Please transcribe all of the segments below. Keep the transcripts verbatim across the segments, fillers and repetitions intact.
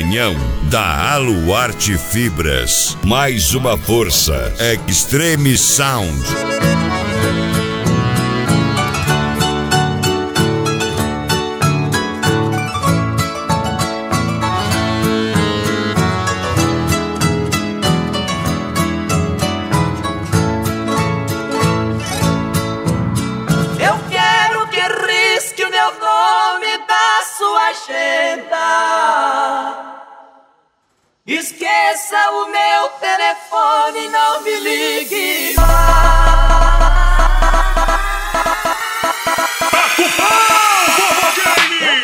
opinião da Aluarte Fibras. Mais uma força. Extreme Sound. Esqueça o meu telefone, não me ligue mais. Taca o pau, Vovô Games!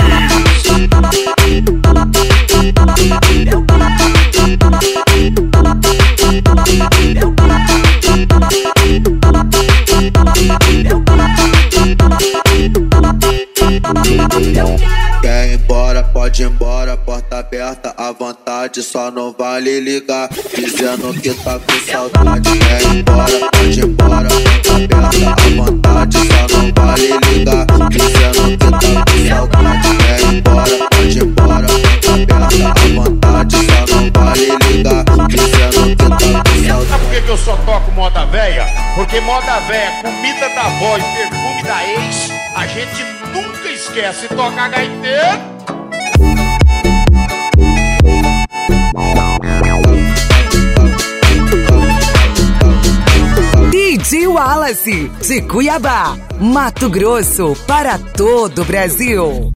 Quer ir embora, pode ir embora, porta aberta à vontade, só não vale ligar, dizendo que tá com saudade. Quer ir embora, pode ir embora, porta aberta à vontade, só não vale ligar, dizendo que tá com saudade. Quer ir embora, pode ir embora, porta aberta à vontade, só não vale ligar, dizendo que tá com saudade. Sabe por que que eu só toco moda véia? Porque moda véia, comida da avó e perfume da ex, a gente nunca esquece. Toca gaiteiro. D J Wallace, de Cuiabá, Mato Grosso, para todo o Brasil.